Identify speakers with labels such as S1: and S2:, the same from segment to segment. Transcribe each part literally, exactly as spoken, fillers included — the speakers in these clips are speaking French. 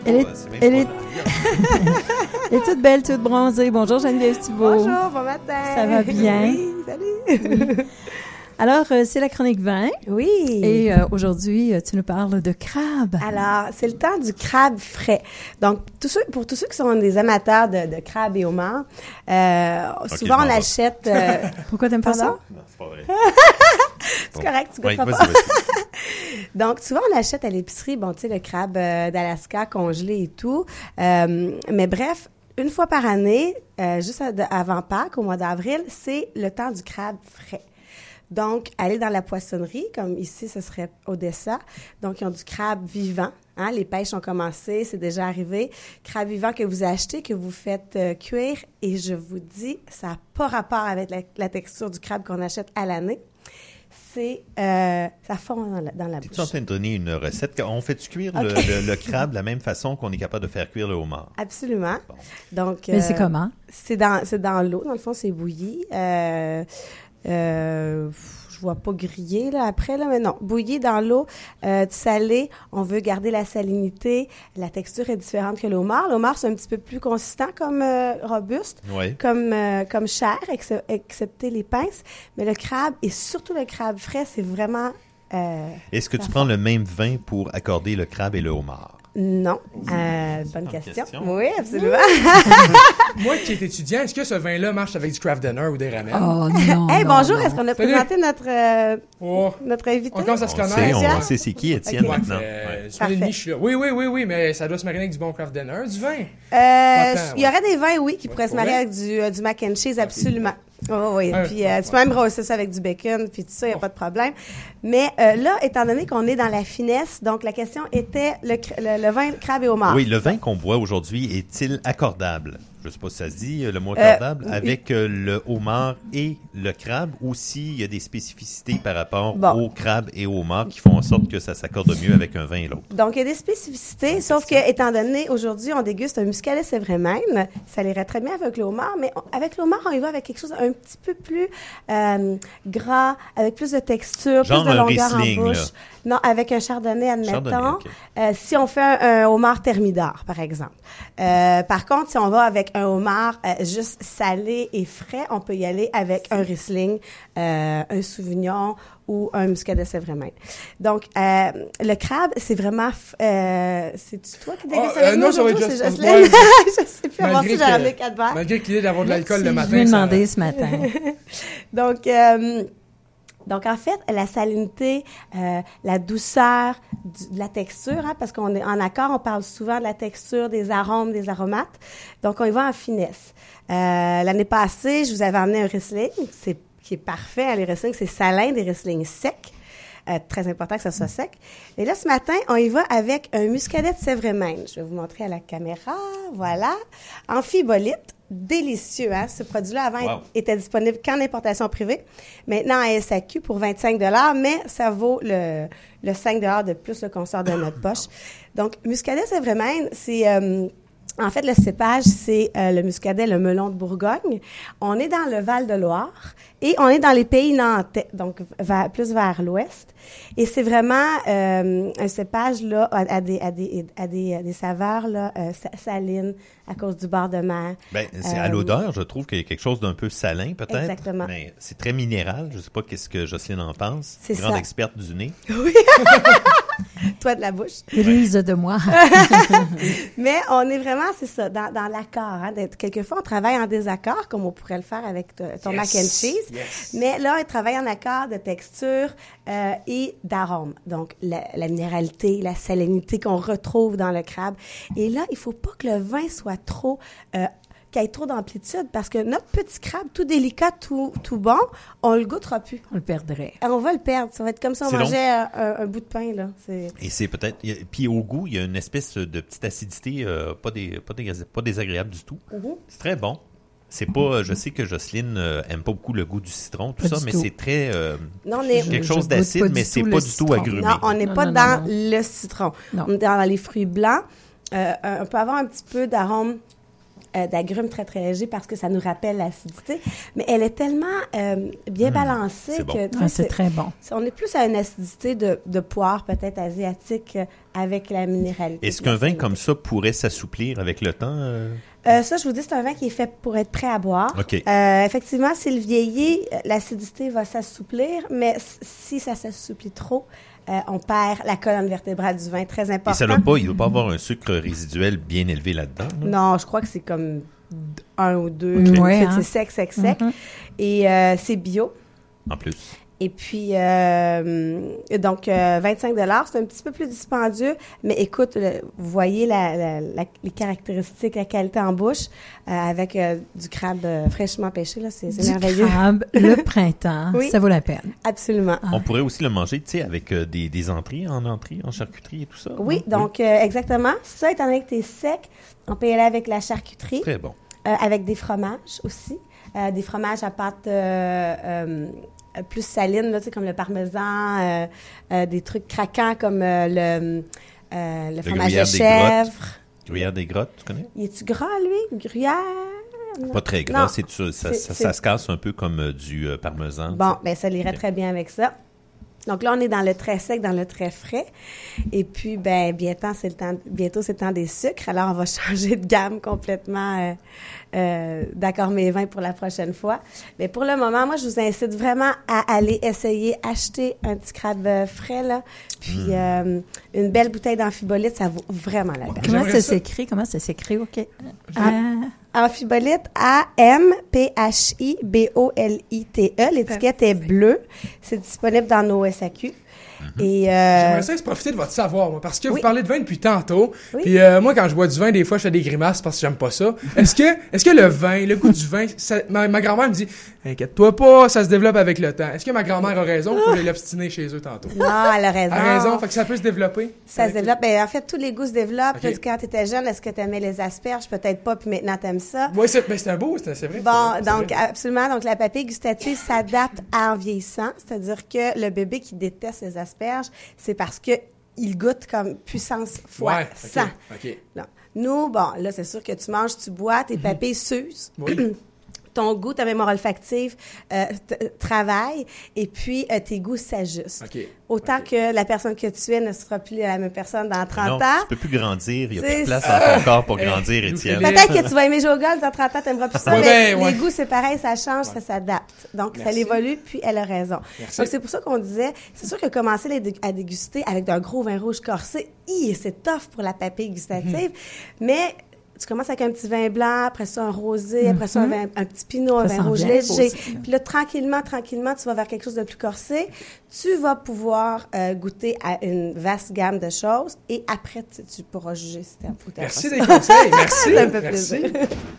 S1: Elle est, elle est... elle est toute belle, toute bronzée. Bonjour Geneviève Thibault.
S2: Bonjour, bon matin.
S1: Ça va bien?
S2: Oui, salut.
S1: Oui. Alors, euh, c'est la chronique vin.
S2: Oui.
S1: Et euh, aujourd'hui, euh, tu nous parles de crabe.
S2: Alors, c'est le temps du crabe frais. Donc, tous ceux, pour tous ceux qui sont des amateurs de, de crabe et homard, euh, okay, souvent on achète... Euh...
S1: Pourquoi t'aimes pas ça?
S3: Non, c'est pas vrai.
S2: C'est correct, tu goûteras
S3: oui,
S2: pas.
S3: vas-y, vas-y.
S2: Donc, souvent, on achète à l'épicerie, bon, tu sais, le crabe euh, d'Alaska congelé et tout. Euh, mais bref, une fois par année, euh, juste avant Pâques, au mois d'avril, c'est le temps du crabe frais. Donc, aller dans la poissonnerie, comme ici, ce serait Odessa. Donc, ils ont du crabe vivant. Hein? Les pêches ont commencé, c'est déjà arrivé. Crabe vivant que vous achetez, que vous faites euh, cuire. Et je vous dis, ça n'a pas rapport avec la, la texture du crabe qu'on achète à l'année. C'est, euh, ça fond dans la, dans la bouche.
S3: Tu es en train de donner une recette. On fait-tu cuire okay. le, le, le crabe de la même façon qu'on est capable de faire cuire le homard?
S2: Absolument. Bon. Donc,
S1: Mais euh, c'est comment? C'est
S2: dans, c'est dans l'eau. Dans le fond, c'est bouilli. Euh, euh, je vois pas griller là après là, mais non, bouilli dans l'eau, euh, salé. On veut garder la salinité. La texture est différente que le homard. Le homard c'est un petit peu plus consistant comme euh, robuste,
S3: oui.
S2: comme euh, comme chair, ex- excepté les pinces. Mais le crabe et surtout le crabe frais, c'est vraiment. Euh,
S3: Est-ce que tu prends le même vin pour accorder le crabe et le homard?
S2: Non. Euh, bonne question. question. Oui, absolument.
S4: Moi qui est étudiant, est-ce que ce vin-là marche avec du craft dinner ou des ramen?
S1: Oh non.
S2: Hey,
S1: non,
S2: bonjour,
S1: non.
S2: est-ce qu'on a présenté notre, euh,
S4: oh.
S2: notre invité?
S4: On commence à se
S3: on
S4: connaître.
S3: Sait, on sait c'est qui, Étienne,
S4: okay.
S3: maintenant.
S4: Euh, ouais. Une demi, je suis là. Oui, oui, oui, oui, mais ça doit se marier avec du bon craft dinner. Du vin?
S2: Euh, il y aurait des vins, oui, qui
S4: ouais,
S2: pourraient se marier avec du, euh, du mac and cheese, absolument. Oh, oui,
S4: ah,
S2: puis euh, tu peux même brosser ça avec du bacon, puis tout ça, il n'y a pas de problème. Mais euh, là, étant donné qu'on est dans la finesse, donc la question était le, le, le vin crabe et homard.
S3: Oui, le vin qu'on boit aujourd'hui est-il accordable? Je ne sais pas si ça se dit, le mot accordable, euh, avec euh, le homard et le crabe, ou s'il y a des spécificités par rapport bon. au crabe et au homard qui font en sorte que ça s'accorde mieux avec un vin et l'autre.
S2: Donc, il y a des spécificités, sauf que, étant donné, aujourd'hui, on déguste un muscadet sévrémène, ça irait très bien avec le homard, mais on, avec le homard, on y va avec quelque chose un petit peu plus euh, gras, avec plus de texture,
S3: Genre
S2: plus de longueur
S3: Riesling,
S2: en bouche.
S3: Là.
S2: Non, avec un chardonnay, admettons.
S3: Chardonnay, okay.
S2: euh, si on fait un, un homard thermidor, par exemple. Euh, par contre, si on va avec un homard euh, juste salé et frais, on peut y aller avec un Riesling, euh, un Sauvignon ou un muscadet sévrémène. Donc, euh, le crabe, c'est vraiment... Euh, c'est-tu toi qui dégustes
S4: oh,
S2: avec
S4: euh,
S2: nous
S4: non, ça va être
S2: c'est
S4: juste...
S2: Jocelyne? Je sais plus avoir si j'ai ramené quatre verres.
S4: Malgré qu'il y ait d'avoir de l'alcool
S1: Merci,
S4: le matin.
S1: Je lui ai demandé
S4: ça...
S1: ce matin.
S2: Donc... Euh, Donc, en fait, la salinité, euh, la douceur, du, de la texture, hein, parce qu'on est en accord, on parle souvent de la texture, des arômes, des aromates. Donc, on y va en finesse. Euh, l'année passée, je vous avais emmené un Riesling, c'est, qui est parfait. Hein, les Riesling, c'est salin, des Riesling secs. Euh, très important que ça soit sec. Et là, ce matin, on y va avec un muscadet de sévrémène. Je vais vous montrer à la caméra. Voilà. Amphibolite. Délicieux, hein? Ce produit-là, avant, wow. était disponible qu'en importation privée. Maintenant, à S A Q pour vingt-cinq dollars, mais ça vaut le, le cinq dollars de plus là, qu'on sort de notre poche. Donc, muscadet sévrémène, c'est... Euh, en fait, le cépage, c'est euh, le muscadet, le melon de Bourgogne. On est dans le Val-de-Loire et on est dans les pays nantais, donc vers, plus vers l'ouest. Et c'est vraiment euh, un cépage là à, à, des, à, des, à, des, à des saveurs là, euh, salines à cause du bord de mer.
S3: Bien, c'est
S2: euh,
S3: à l'odeur, je trouve qu'il y a quelque chose d'un peu salin peut-être.
S2: Exactement.
S3: Mais c'est très minéral. Je ne sais pas qu'est-ce que Jocelyne en pense.
S2: C'est
S3: Grande
S2: ça.
S3: experte du nez.
S2: Oui. Toi de la bouche.
S1: Grise de moi.
S2: Mais on est vraiment, c'est ça, dans, dans l'accord. Hein, quelquefois, on travaille en désaccord, comme on pourrait le faire avec ton yes. mac and cheese. Yes. Mais là, on travaille en accord de texture euh, et d'arôme. Donc, la, la minéralité, la salinité qu'on retrouve dans le crabe. Et là, il faut pas que le vin soit trop... Euh, qu'il y ait trop d'amplitude, parce que notre petit crabe, tout délicat, tout, tout bon, on le goûtera plus.
S1: On le perdrait.
S2: On va le perdre. Ça va être comme si on
S3: c'est
S2: mangeait un, un, un bout de pain, là. C'est...
S3: Et c'est peut-être... Puis au goût, il y a une espèce de petite acidité euh, pas, des, pas, des, pas désagréable du tout. Mm-hmm. C'est très bon. C'est pas... Je sais que Jocelyne euh, aime pas beaucoup le goût du citron, tout
S1: pas
S3: ça, mais
S1: tout.
S3: c'est très... Euh,
S2: non, on est,
S3: quelque
S1: je,
S3: chose
S1: je
S3: d'acide, mais c'est pas du
S1: citron.
S3: tout agrumé.
S2: Non, on n'est pas
S1: non,
S2: dans
S1: non, non.
S2: le citron.
S1: Non.
S2: On est dans les fruits blancs. Euh, on peut avoir un petit peu d'arôme euh, d'agrumes très, très légers parce que ça nous rappelle l'acidité. Mais elle est tellement euh, bien mmh, balancée
S3: c'est bon.
S2: que...
S1: Ah, c'est, c'est très bon.
S2: On est plus à une acidité de, de poire, peut-être asiatique, euh, avec la minéralité.
S3: Est-ce qu'un vin comme ça pourrait s'assouplir avec le temps? Euh...
S2: Euh, ça, je vous dis, c'est un vin qui est fait pour être prêt à boire.
S3: Okay.
S2: Euh, effectivement, s'il vieillit, l'acidité va s'assouplir, mais si ça s'assouplit trop, euh, on perd la colonne vertébrale du vin, très important.
S3: Et ça ne doit pas avoir un sucre résiduel bien élevé là-dedans? Là?
S2: Non, je crois que c'est comme un ou deux.
S1: Okay. Ouais,
S2: c'est,
S1: hein?
S2: c'est sec, sec, sec. Mm-hmm. Et euh, c'est bio.
S3: En plus.
S2: Et puis, euh, donc, euh, vingt-cinq dollars, c'est un petit peu plus dispendieux, mais écoute, le, vous voyez la, la, la, les caractéristiques, la qualité en bouche, euh, avec euh, du crabe euh, fraîchement pêché, là, c'est, c'est
S1: du
S2: merveilleux.
S1: Du crabe, le printemps, oui, ça vaut la peine.
S2: Absolument.
S3: On pourrait aussi le manger, tu sais, avec euh, des, des entrées en entrée, en charcuterie et tout ça.
S2: Oui, non? donc, oui. Euh, exactement. Ça, étant donné que t'es sec, on peut y aller avec la charcuterie.
S3: Très bon.
S2: Euh, avec des fromages aussi. Euh, des fromages à pâte... Euh, euh, plus saline, là, tu sais, comme le parmesan, euh, euh, des trucs craquants comme euh, le, euh, le, le fromage de chèvre.
S3: Gruyère des Grottes, tu connais?
S2: Il est-tu gras, lui? Gruyère? Non.
S3: Pas très gras, c'est, ça, ça, c'est, ça, ça se casse un peu comme euh, du euh, parmesan.
S2: Bon, bien, ça irait okay. très bien avec ça. Donc là, on est dans le très sec, dans le très frais. Et puis, ben bientôt, c'est le temps, bientôt, c'est le temps des sucres. Alors, on va changer de gamme complètement euh, euh, d'accord mes vins pour la prochaine fois. Mais pour le moment, moi, je vous incite vraiment à aller essayer, acheter un petit crabe frais, là. Puis, mmh. euh, une belle bouteille d'amphibolite, ça vaut vraiment la peine.
S1: Comment ça, ça s'écrit? Comment ça s'écrit? OK.
S2: Ah. Amphibolite, A M P H I B O L I T E. L'étiquette est bleue. C'est disponible dans nos S A Q. Mm-hmm. Et euh...
S4: J'aimerais ça profiter de votre savoir, moi, parce que
S2: oui.
S4: vous parlez de vin depuis tantôt.
S2: Oui.
S4: Puis euh, moi, quand je bois du vin, des fois, je fais des grimaces parce que j'aime pas ça. Est-ce que, est-ce que le vin, le goût du vin, ça, ma, ma grand-mère me dit, inquiète-toi pas, ça se développe avec le temps. Est-ce que ma grand-mère a raison? Faut aller l'obstiner chez eux tantôt.
S2: Non, elle a raison.
S4: Elle a raison, fait que ça peut se développer.
S2: Ça se développe. Ben, en fait, tous les goûts se développent.
S4: Okay.
S2: Quand tu étais jeune, est-ce que tu aimais les asperges? Peut-être pas, puis maintenant tu aimes ça.
S4: Oui, c'est, ben, c'est un beau, c'est, c'est vrai.
S2: Bon,
S4: c'est vrai, c'est
S2: donc,
S4: vrai.
S2: absolument. Donc, la papille gustative s'adapte en vieillissant. C'est-à-dire que le bébé qui déteste les asperges, c'est parce que il goûte comme puissance fois
S4: ouais,
S2: cent.
S4: Okay, okay.
S2: Non. Nous, bon, là, c'est sûr que tu manges, tu bois, tes papilles mm-hmm. s'usent.
S4: Oui.
S2: Ton goût, ta mémoire olfactive euh, t- travaille et puis euh, tes goûts s'ajustent.
S4: Okay.
S2: Autant
S4: okay.
S2: que la personne que tu es ne sera plus la même personne dans trente
S3: non,
S2: ans.
S3: Tu peux plus grandir. Il n'y a
S2: c'est
S3: plus de place dans ton corps pour grandir, Étienne.
S2: Peut-être que tu vas aimer jouer au golf dans trente ans, tu n'aimeras plus ça,
S4: ouais,
S2: mais
S4: ben, ouais.
S2: les goûts, c'est pareil, ça change, ouais. ça s'adapte. Donc,
S4: Merci.
S2: ça évolue, puis elle a raison.
S4: Merci.
S2: Donc, c'est pour ça qu'on disait, c'est sûr que commencer à déguster avec d'un gros vin rouge corsé, hi, c'est tough pour la papille gustative, mm-hmm. mais... Tu commences avec un petit vin blanc, après ça un rosé, mm-hmm. après ça un, vin, un petit pinot, un vin rouge léger. Puis là, tranquillement, tranquillement, tu vas vers quelque chose de plus corsé. Tu vas pouvoir euh, goûter à une vaste gamme de choses et après, tu, tu pourras juger si t'es un peu.
S4: Merci des conseils. Merci.
S2: Ça me fait
S4: Merci.
S2: plaisir.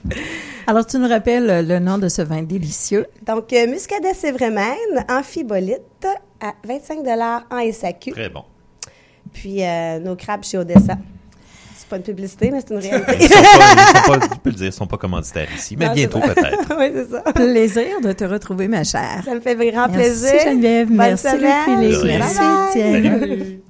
S1: Alors, tu nous rappelles le nom de ce vin délicieux.
S2: Donc, euh, Muscadet Sévrémène, Amphibolite, à vingt-cinq dollars en S A Q.
S3: Très bon.
S2: Puis, euh, nos crabes chez Odessa. C'est pas une publicité, mais c'est une réalité.
S3: Ils sont pas, ils sont pas, tu peux le dire, ils sont pas commanditaires ici, mais non, bientôt peut-être.
S2: Oui, c'est ça.
S1: Plaisir de te retrouver, ma chère.
S2: Ça me fait grand
S1: Merci,
S2: plaisir.
S1: Geneviève.
S2: Bonne
S1: Merci,
S2: semaine.
S1: Philippe. Merci,
S2: Bye bye.
S1: Étienne.
S4: Salut.